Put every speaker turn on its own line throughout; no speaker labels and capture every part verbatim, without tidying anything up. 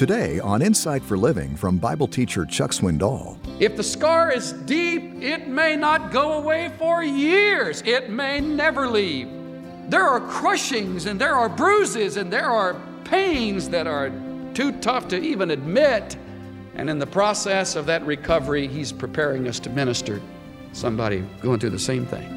Today on Insight for Living from Bible teacher Chuck Swindoll.
If the scar is deep, it may not go away for years. It may never leave. There are crushings and there are bruises and there are pains that are too tough to even admit. And in the process of that recovery, He's preparing us to minister to somebody going through the same thing.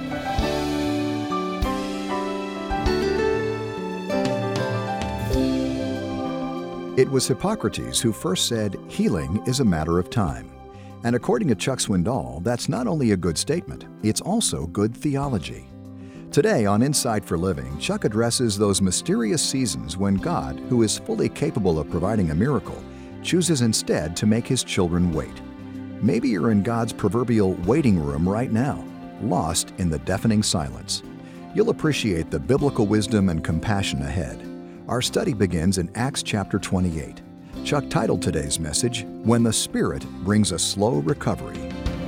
It was Hippocrates who first said, healing is a matter of time. And according to Chuck Swindoll, that's not only a good statement, it's also good theology. Today on Insight for Living, Chuck addresses those mysterious seasons when God, who is fully capable of providing a miracle, chooses instead to make His children wait. Maybe you're in God's proverbial waiting room right now, lost in the deafening silence. You'll appreciate the biblical wisdom and compassion ahead. Our study begins in Acts chapter twenty-eight. Chuck titled today's message, When the Spirit Brings a Slow Recovery.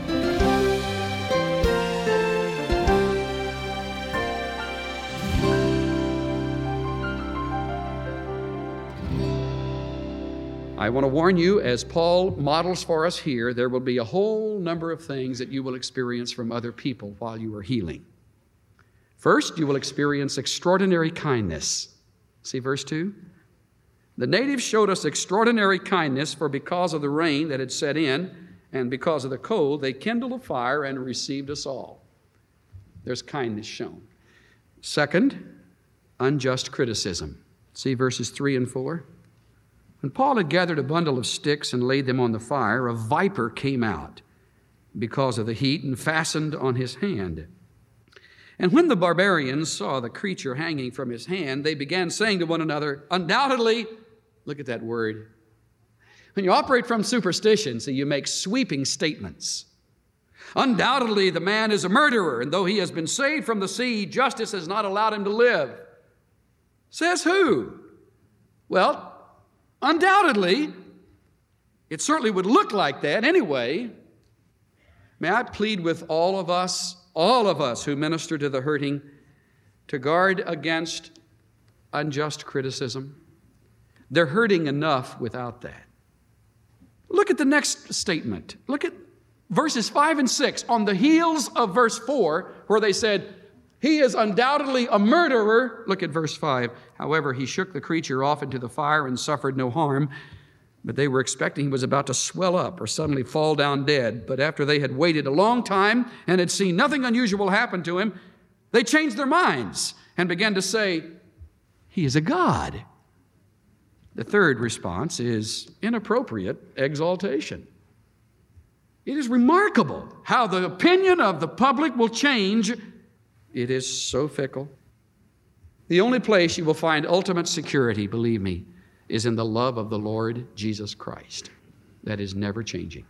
I want to warn you, as Paul models for us here, there will be a whole number of things that you will experience from other people while you are healing. First, you will experience extraordinary kindness. See verse two? The natives showed us extraordinary kindness, for because of the rain that had set in and because of the cold, they kindled a fire and received us all. There's kindness shown. Second, unjust criticism. See verses three and four? When Paul had gathered a bundle of sticks and laid them on the fire, a viper came out because of the heat and fastened on his hand. And when the barbarians saw the creature hanging from his hand, they began saying to one another, undoubtedly, look at that word. When you operate from superstition, so you make sweeping statements. Undoubtedly, the man is a murderer, and though he has been saved from the sea, justice has not allowed him to live. Says who? Well, undoubtedly, it certainly would look like that anyway. May I plead with all of us, all of us who minister to the hurting, to guard against unjust criticism. They're hurting enough without that. Look at the next statement. Look at verses five and six. On the heels of verse four, where they said, he is undoubtedly a murderer. Look at verse five. However, he shook the creature off into the fire and suffered no harm. But they were expecting he was about to swell up or suddenly fall down dead. But after they had waited a long time and had seen nothing unusual happen to him, they changed their minds and began to say, he is a god. The third response is inappropriate exaltation. It is remarkable how the opinion of the public will change. It is so fickle. The only place you will find ultimate security, believe me, is in the love of the Lord Jesus Christ. That is never changing.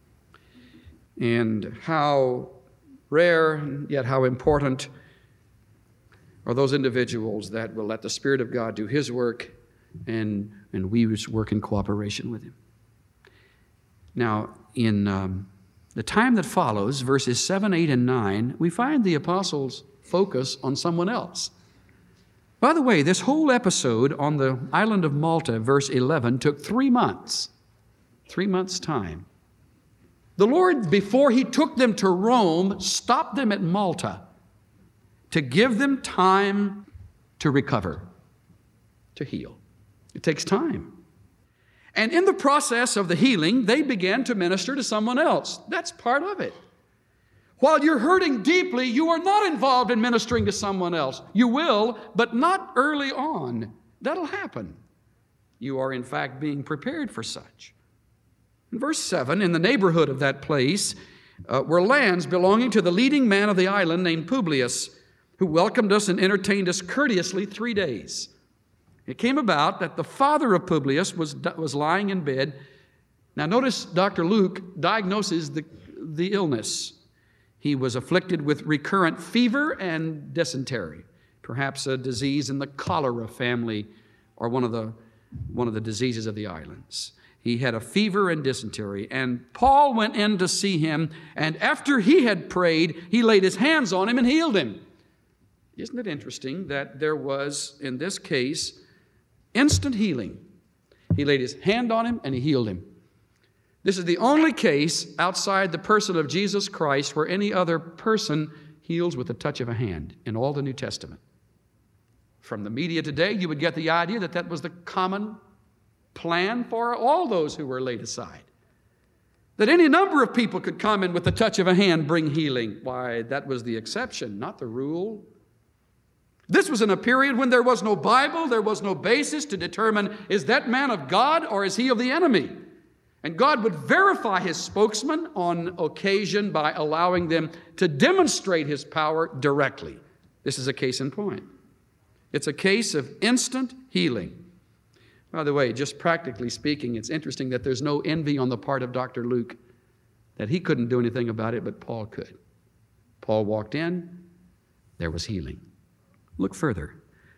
And how rare, yet how important are those individuals that will let the Spirit of God do His work and, and we work in cooperation with Him. Now, in um, the time that follows, verses seven, eight, and nine, we find the apostles focus on someone else. By the way, this whole episode on the island of Malta, verse eleven, took three months. Three months' time. The Lord, before He took them to Rome, stopped them at Malta to give them time to recover, to heal. It takes time. And in the process of the healing, they began to minister to someone else. That's part of it. While you're hurting deeply, you are not involved in ministering to someone else. You will, but not early on. That'll happen. You are, in fact, being prepared for such. In verse seven, in the neighborhood of that place uh, were lands belonging to the leading man of the island named Publius, who welcomed us and entertained us courteously three days. It came about that the father of Publius was, was lying in bed. Now notice Doctor Luke diagnoses the, the illness. He was afflicted with recurrent fever and dysentery, perhaps a disease in the cholera family or one of the, one of the diseases of the islands. He had a fever and dysentery, and Paul went in to see him, and after he had prayed, he laid his hands on him and healed him. Isn't it interesting that there was, in this case, instant healing? He laid his hand on him and he healed him. This is the only case outside the person of Jesus Christ where any other person heals with the touch of a hand in all the New Testament. From the media today, you would get the idea that that was the common plan for all those who were laid aside. That any number of people could come in with the touch of a hand, bring healing. Why, that was the exception, not the rule. This was in a period when there was no Bible, there was no basis to determine, is that man of God or is he of the enemy? And God would verify his spokesman on occasion by allowing them to demonstrate his power directly. This is a case in point. It's a case of instant healing. By the way, just practically speaking, it's interesting that there's no envy on the part of Doctor Luke, that he couldn't do anything about it, but Paul could. Paul walked in, there was healing. Look further.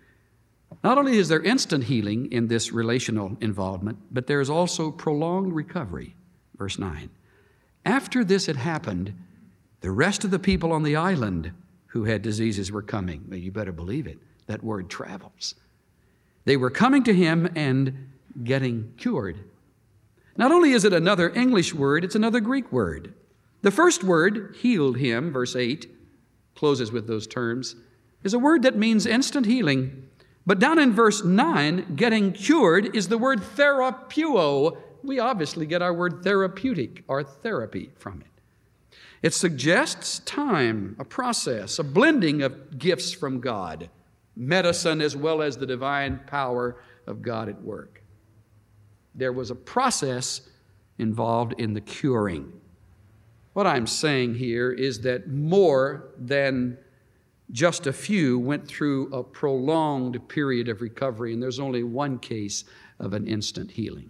Not only is there instant healing in this relational involvement, but there is also prolonged recovery. Verse nine. After this had happened, the rest of the people on the island who had diseases were coming. Well, you better believe it. That word travels. They were coming to him and getting cured. Not only is it another English word, it's another Greek word. The first word, healed him, verse eight, closes with those terms, is a word that means instant healing. But down in verse nine, getting cured is the word therapeuo. We obviously get our word therapeutic or therapy from it. It suggests time, a process, a blending of gifts from God, medicine as well as the divine power of God at work. There was a process involved in the curing. What I'm saying here is that more than just a few went through a prolonged period of recovery, and there's only one case of an instant healing.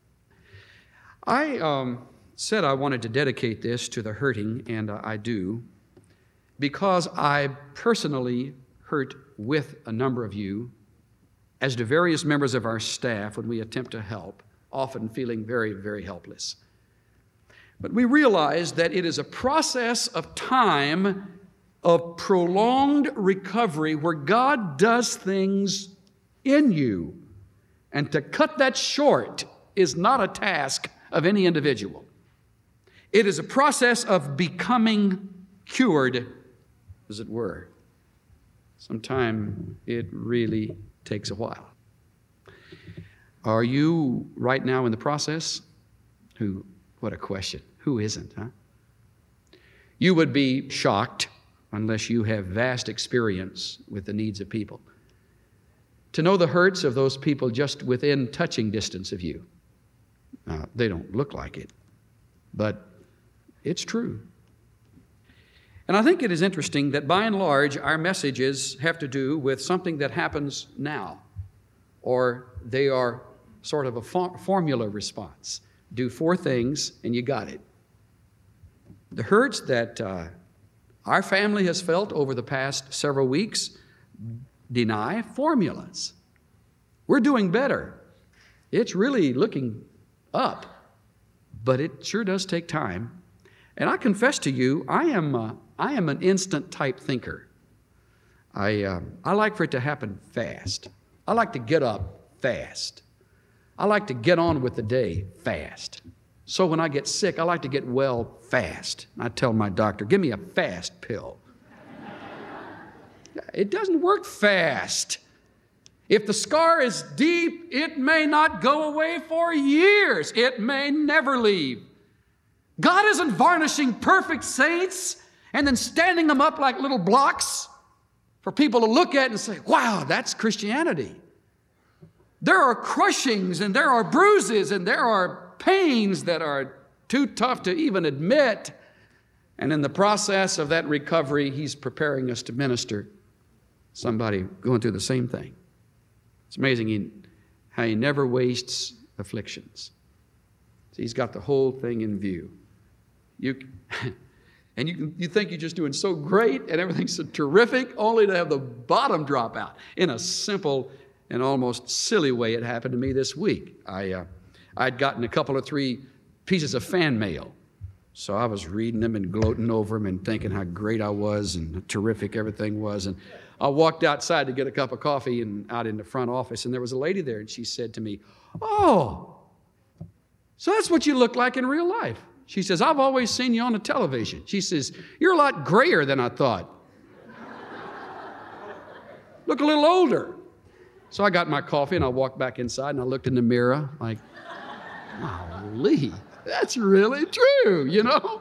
I um, said I wanted to dedicate this to the hurting, and I do, because I personally hurt with a number of you, as do various members of our staff when we attempt to help, often feeling very, very helpless. But we realize that it is a process of time of prolonged recovery where God does things in you. And to cut that short is not a task of any individual. It is a process of becoming cured, as it were. Sometimes it really takes a while. Are you right now in the process? Who? What a question. Who isn't, huh? You would be shocked, unless you have vast experience with the needs of people, to know the hurts of those people just within touching distance of you. Uh, they don't look like it, but it's true. And I think it is interesting that by and large, our messages have to do with something that happens now, or they are sort of a for- formula response. Do four things and you got it. The hurts that uh, our family has felt over the past several weeks deny formulas. We're doing better. It's really looking up, but it sure does take time. And I confess to you, I am uh, I am an instant type thinker. I uh, I like for it to happen fast. I like to get up fast. I like to get on with the day fast. So when I get sick, I like to get well fast. I tell my doctor, give me a fast pill. It doesn't work fast. If the scar is deep, it may not go away for years. It may never leave. God isn't varnishing perfect saints and then standing them up like little blocks for people to look at and say, wow, that's Christianity. There are crushings and there are bruises and there are pains that are too tough to even admit. And in the process of that recovery, He's preparing us to minister somebody going through the same thing. It's amazing he, how He never wastes afflictions. So He's got the whole thing in view. You, and you, you think you're just doing so great and everything's so terrific, only to have the bottom drop out in a simple and almost silly way. It happened to me this week. I, uh, I'd gotten a couple or three pieces of fan mail. So I was reading them and gloating over them and thinking how great I was and how terrific everything was. And I walked outside to get a cup of coffee and out in the front office, and there was a lady there, and she said to me, "Oh, so that's what you look like in real life." She says, "I've always seen you on the television." She says, "You're a lot grayer than I thought. Look a little older." So I got my coffee and I walked back inside and I looked in the mirror like, golly, that's really true, you know?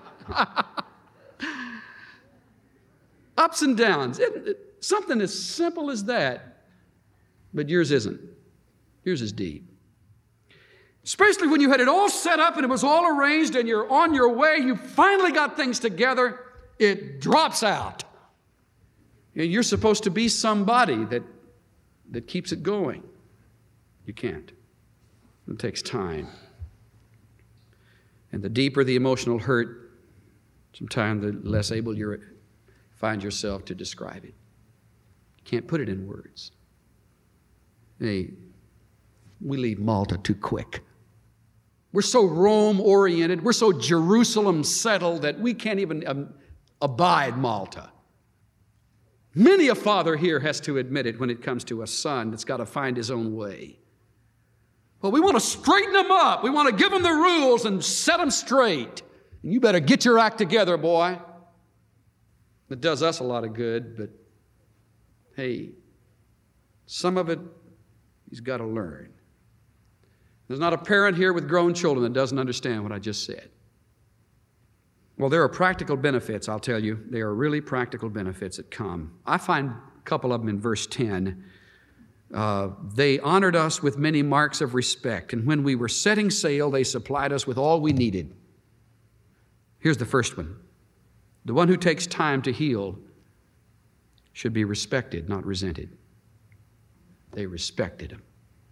Ups and downs. It, it, something as simple as that, but yours isn't. Yours is deep. Especially when you had it all set up and it was all arranged and you're on your way, you finally got things together, it drops out. And you're supposed to be somebody that, that keeps it going. You can't. It takes time. And the deeper the emotional hurt, sometimes the less able you find yourself to describe it. You can't put it in words. Hey, we leave Malta too quick. We're so Rome-oriented, we're so Jerusalem-settled that we can't even um, abide Malta. Many a father here has to admit it when it comes to a son that's got to find his own way. Well, we want to straighten them up. We want to give them the rules and set them straight. And you better get your act together, boy. It does us a lot of good, but hey, some of it he's got to learn. There's not a parent here with grown children that doesn't understand what I just said. Well, there are practical benefits, I'll tell you. There are really practical benefits that come. I find a couple of them in verse ten. Uh, they honored us with many marks of respect, and when we were setting sail, they supplied us with all we needed. Here's the first one. The one who takes time to heal should be respected, not resented. They respected him.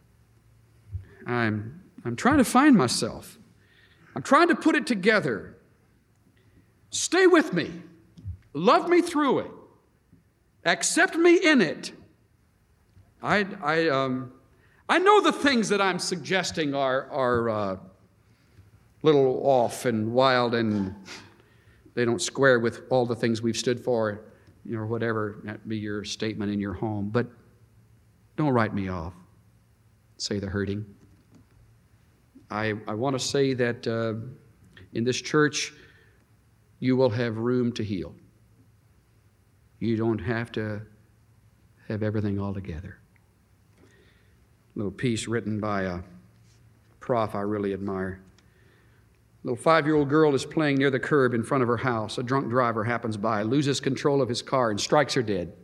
I'm, I'm trying to find myself. I'm trying to put it together. Stay with me. Love me through it. Accept me in it. I, I, um, I know the things that I'm suggesting are, are uh, little off and wild, and they don't square with all the things we've stood for, you know, whatever that be your statement in your home. But don't write me off. Say the hurting. I, I want to say that uh, in this church, you will have room to heal. You don't have to have everything all together. A little piece written by a prof I really admire. A little five-year-old girl is playing near the curb in front of her house. A drunk driver happens by, loses control of his car, and strikes her dead.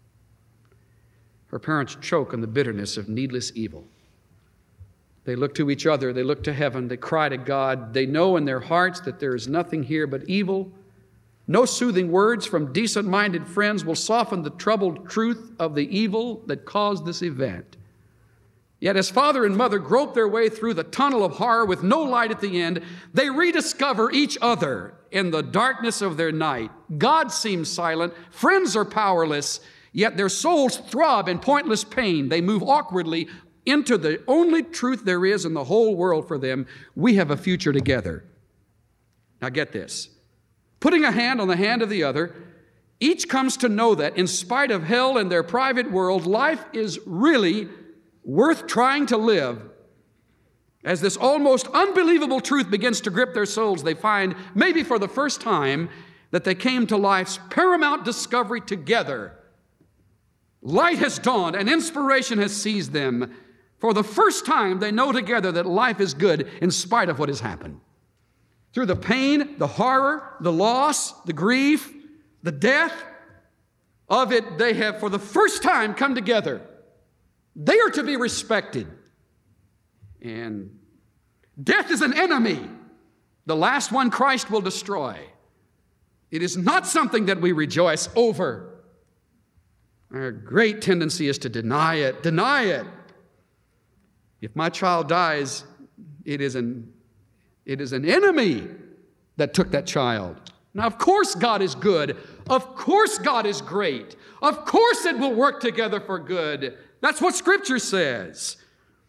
Her parents choke on the bitterness of needless evil. They look to each other, they look to heaven, they cry to God. They know in their hearts that there is nothing here but evil. No soothing words from decent-minded friends will soften the troubled truth of the evil that caused this event. Yet as father and mother grope their way through the tunnel of horror with no light at the end, they rediscover each other in the darkness of their night. God seems silent, friends are powerless, yet their souls throb in pointless pain. They move awkwardly into the only truth there is in the whole world for them. We have a future together. Now get this. Putting a hand on the hand of the other, each comes to know that in spite of hell and their private world, life is really worth trying to live. As this almost unbelievable truth begins to grip their souls, they find, maybe for the first time, that they came to life's paramount discovery together. Light has dawned and inspiration has seized them. For the first time, they know together that life is good in spite of what has happened. Through the pain, the horror, the loss, the grief, the death of it, they have for the first time come together. They are to be respected. And death is an enemy, the last one Christ will destroy. It is not something that we rejoice over. Our great tendency is to deny it, deny it. If my child dies, it is an, it is an enemy that took that child. Now, of course God is good. Of course God is great. Of course it will work together for good. That's what Scripture says.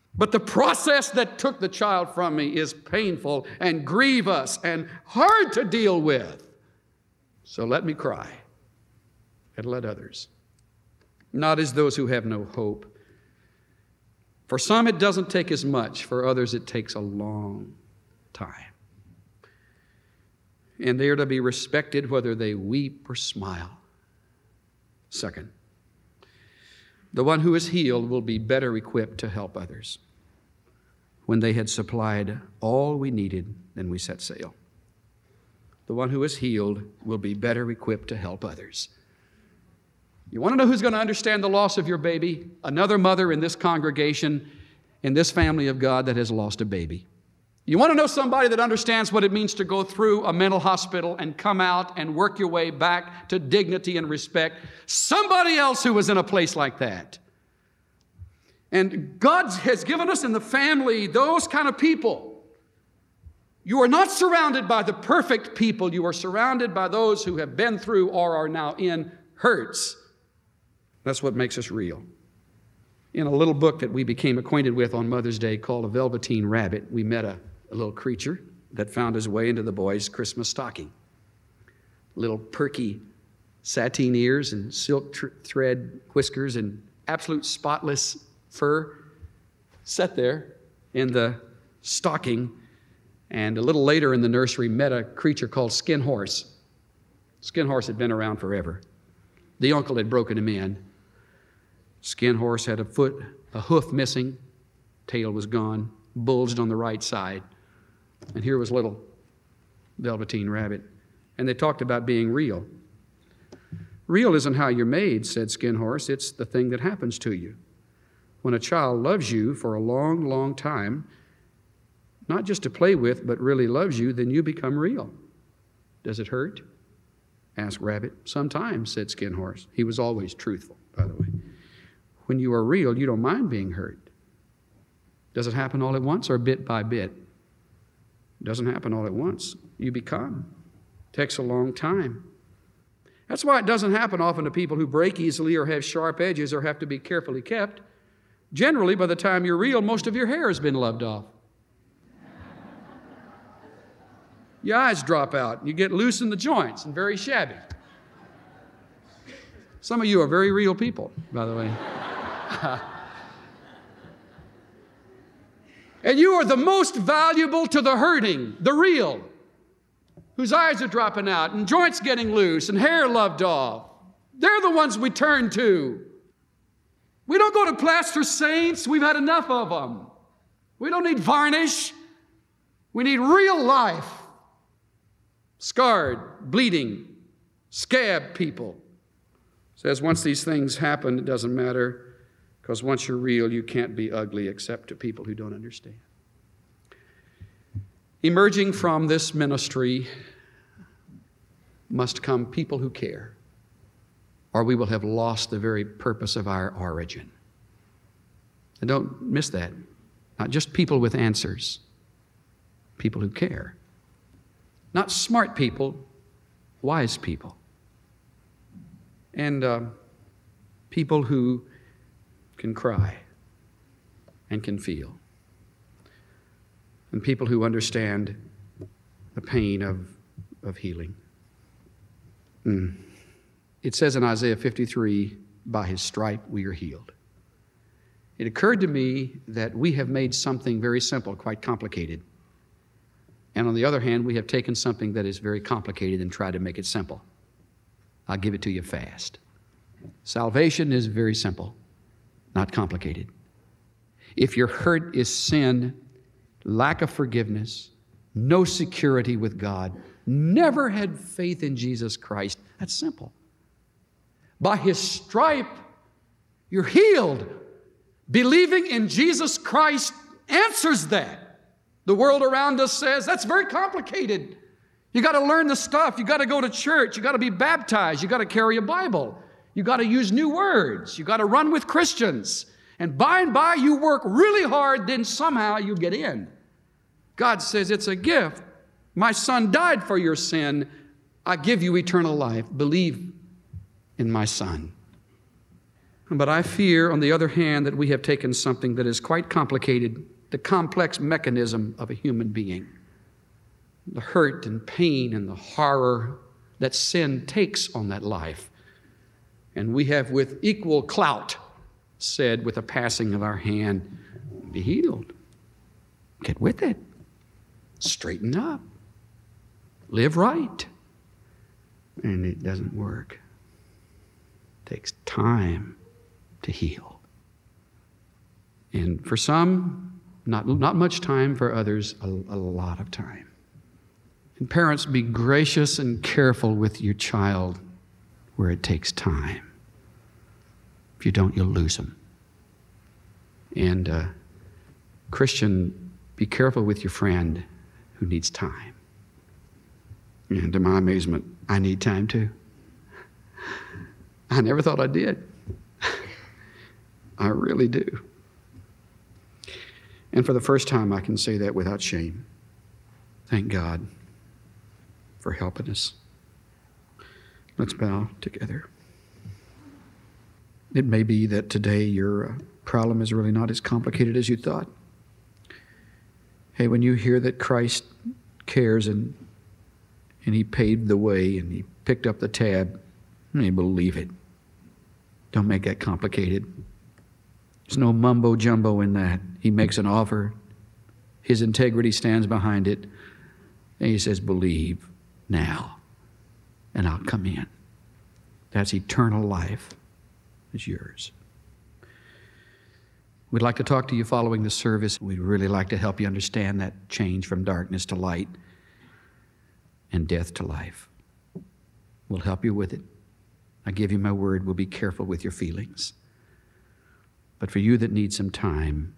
But the process that took the child from me is painful and grievous and hard to deal with. So let me cry and let others. Not as those who have no hope. For some it doesn't take as much. For others it takes a long time. And they are to be respected whether they weep or smile. Second, the one who is healed will be better equipped to help others. When they had supplied all we needed, then we set sail. The one who is healed will be better equipped to help others. You want to know who's going to understand the loss of your baby? Another mother in this congregation, in this family of God that has lost a baby. You want to know somebody that understands what it means to go through a mental hospital and come out and work your way back to dignity and respect? Somebody else who was in a place like that. And God has given us in the family those kind of people. You are not surrounded by the perfect people. You are surrounded by those who have been through or are now in hurts. That's what makes us real. In a little book that we became acquainted with on Mother's Day called A Velveteen Rabbit, we met a A little creature that found his way into the boy's Christmas stocking. Little perky sateen ears and silk tr- thread whiskers and absolute spotless fur sat there in the stocking. And a little later in the nursery met a creature called Skin Horse. Skin Horse had been around forever. The uncle had broken him in. Skin Horse had a foot, a hoof missing, tail was gone, bulged on the right side. And here was little Velveteen Rabbit. And they talked about being real. Real isn't how you're made, said Skin Horse. It's the thing that happens to you. When a child loves you for a long, long time, not just to play with, but really loves you, then you become real. Does it hurt? Asked Rabbit. Sometimes, said Skin Horse. He was always truthful, by the way. When you are real, you don't mind being hurt. Does it happen all at once or bit by bit? It doesn't happen all at once. You become. It takes a long time. That's why it doesn't happen often to people who break easily or have sharp edges or have to be carefully kept. Generally, by the time you're real, most of your hair has been loved off. Your eyes drop out. You get loose in the joints and very shabby. Some of you are very real people, by the way. And you are the most valuable to the hurting, the real, whose eyes are dropping out and joints getting loose and hair loved off. They're the ones we turn to. We don't go to plaster saints. We've had enough of them. We don't need varnish. We need real life. Scarred, bleeding, scab people. Says once these things happen, it doesn't matter. Because once you're real, you can't be ugly except to people who don't understand. Emerging from this ministry must come people who care, or we will have lost the very purpose of our origin. And don't miss that. Not just people with answers, people who care. Not smart people, wise people. And uh, people who can cry and can feel. And people who understand the pain of, of healing. Mm. It says in Isaiah fifty-three, by his stripe we are healed. It occurred to me that we have made something very simple quite complicated. And on the other hand, we have taken something that is very complicated and tried to make it simple. I'll give it to you fast. Salvation is very simple. Not complicated. If your hurt is sin, lack of forgiveness, no security with God, never had faith in Jesus Christ, that's simple. By his stripe, you're healed. Believing in Jesus Christ answers that. The world around us says, that's very complicated. You got to learn the stuff. You got to go to church. You got to be baptized. You got to carry a Bible. You got to use new words. You got to run with Christians. And by and by, you work really hard, then somehow you get in. God says it's a gift. My son died for your sin. I give you eternal life. Believe in my son. But I fear, on the other hand, that we have taken something that is quite complicated, the complex mechanism of a human being, the hurt and pain and the horror that sin takes on that life. And we have with equal clout said with a passing of our hand, be healed. Get with it. Straighten up. Live right. And it doesn't work. It takes time to heal. And for some, not, not much time. For others, a, a lot of time. And parents, be gracious and careful with your child where it takes time. If you don't, you'll lose them. And uh, Christian, be careful with your friend who needs time. And to my amazement, I need time too. I never thought I did. I really do. And for the first time, I can say that without shame. Thank God for helping us. Let's bow together. It may be that today your uh, problem is really not as complicated as you thought. Hey, when you hear that Christ cares and and He paved the way and He picked up the tab, you believe it. Don't make that complicated. There's no mumbo jumbo in that. He makes an offer. His integrity stands behind it. And He says, believe now, and I'll come in. That's eternal life is yours. We'd like to talk to you following the service. We'd really like to help you understand that change from darkness to light and death to life. We'll help you with it. I give you my word, we'll be careful with your feelings. But for you that need some time,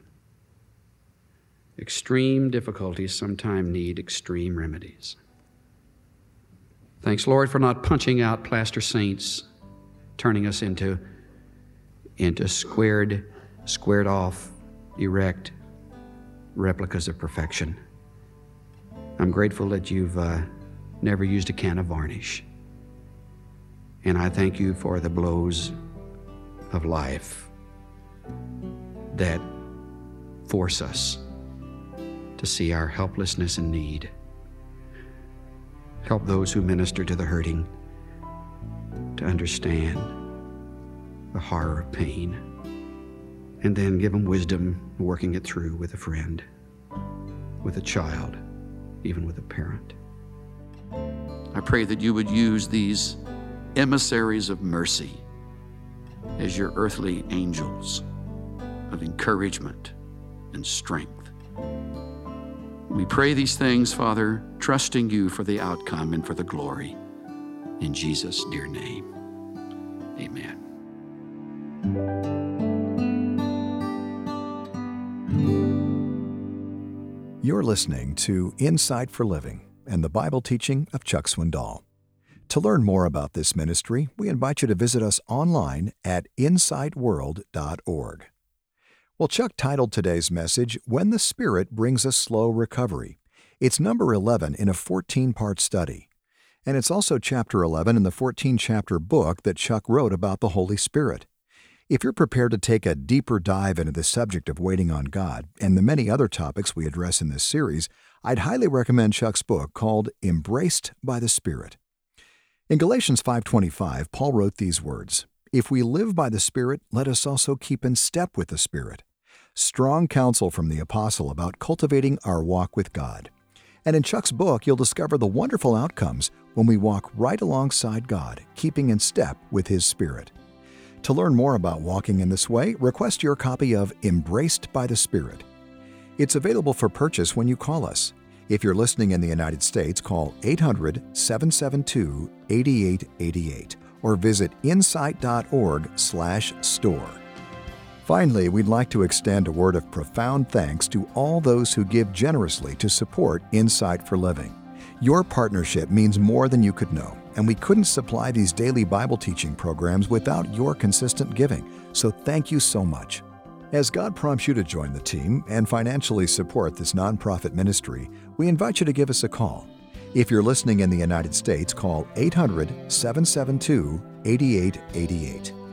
extreme difficulties sometimes need extreme remedies. Thanks, Lord, for not punching out plaster saints, turning us into, into squared, squared off, erect replicas of perfection. I'm grateful that you've uh, never used a can of varnish. And I thank you for the blows of life that force us to see our helplessness and need. Help those who minister to the hurting to understand the horror of pain, and then give them wisdom working it through with a friend, with a child, even with a parent. I pray that you would use these emissaries of mercy as your earthly angels of encouragement and strength. We pray these things, Father, trusting you for the outcome and for the glory. In Jesus' dear name, amen.
You're listening to Insight for Living and the Bible teaching of Chuck Swindoll. To learn more about this ministry, we invite you to visit us online at insight world dot org. Well, Chuck titled today's message, When the Spirit Brings a Slow Recovery. It's number eleven in a fourteen-part study. And it's also chapter eleven in the fourteen-chapter book that Chuck wrote about the Holy Spirit. If you're prepared to take a deeper dive into the subject of waiting on God and the many other topics we address in this series, I'd highly recommend Chuck's book called Embraced by the Spirit. In Galatians five twenty-five, Paul wrote these words, If we live by the Spirit, let us also keep in step with the Spirit. Strong counsel from the apostle about cultivating our walk with God. And in Chuck's book, you'll discover the wonderful outcomes when we walk right alongside God, keeping in step with His Spirit. To learn more about walking in this way, request your copy of Embraced by the Spirit. It's available for purchase when you call us. If you're listening in the United States, call eight hundred, seven seven two, eight eight eight eight or visit insight dot org slash store. Finally, we'd like to extend a word of profound thanks to all those who give generously to support Insight for Living. Your partnership means more than you could know, and we couldn't supply these daily Bible teaching programs without your consistent giving, so thank you so much. As God prompts you to join the team and financially support this nonprofit ministry, we invite you to give us a call. If you're listening in the United States, call eight hundred, seven seven two, eight eight eight eight.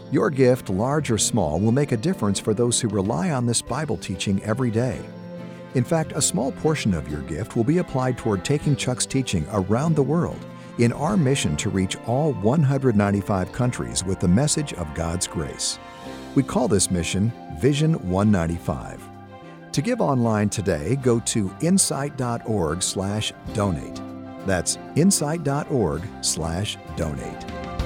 Your gift, large or small, will make a difference for those who rely on this Bible teaching every day. In fact, a small portion of your gift will be applied toward taking Chuck's teaching around the world in our mission to reach all one hundred ninety-five countries with the message of God's grace. We call this mission Vision one ninety-five. To give online today, go to insight dot org slash donate. That's insight dot org slash donate.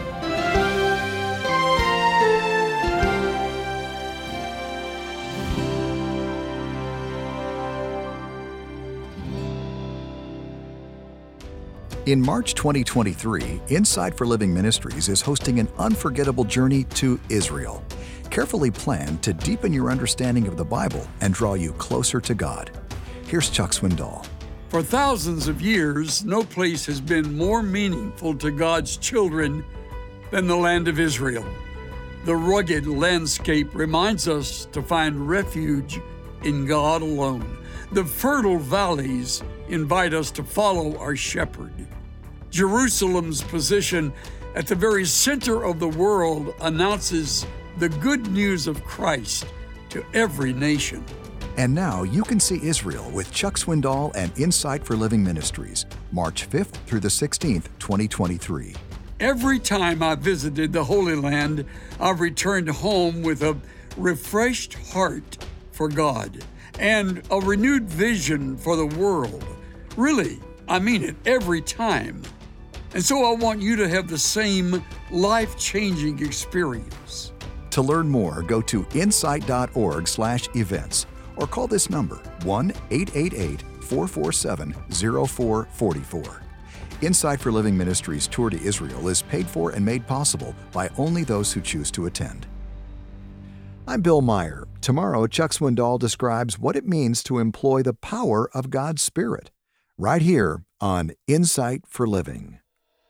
In March twenty twenty-three, Insight for Living Ministries is hosting an unforgettable journey to Israel, carefully planned to deepen your understanding of the Bible and draw you closer to God. Here's Chuck Swindoll.
For thousands of years, no place has been more meaningful to God's children than the land of Israel. The rugged landscape reminds us to find refuge in God alone. The fertile valleys invite us to follow our shepherd. Jerusalem's position at the very center of the world announces the good news of Christ to every nation.
And now you can see Israel with Chuck Swindoll and Insight for Living Ministries, March fifth through the sixteenth, twenty twenty-three.
Every time I visited the Holy Land, I've returned home with a refreshed heart for God and a renewed vision for the world. Really, I mean it every time. And so I want you to have the same life-changing experience.
To learn more, go to insight dot org slash events or call this number, one eight eight eight, four four seven, zero four four four. Insight for Living Ministries tour to Israel is paid for and made possible by only those who choose to attend. I'm Bill Meyer. Tomorrow, Chuck Swindoll describes what it means to employ the power of God's Spirit, right here on Insight for Living.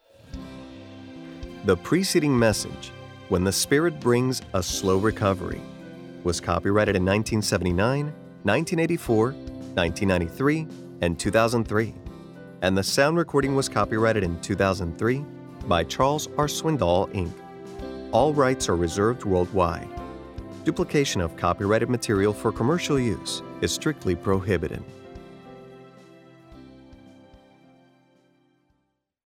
The preceding message, When the Spirit Brings a Slow Recovery, was copyrighted in nineteen seventy-nine, nineteen eighty-four, nineteen ninety-three, and two thousand three, and the sound recording was copyrighted in two thousand three by Charles R. Swindoll, Incorporated. All rights are reserved worldwide. Duplication of copyrighted material for commercial use is strictly prohibited.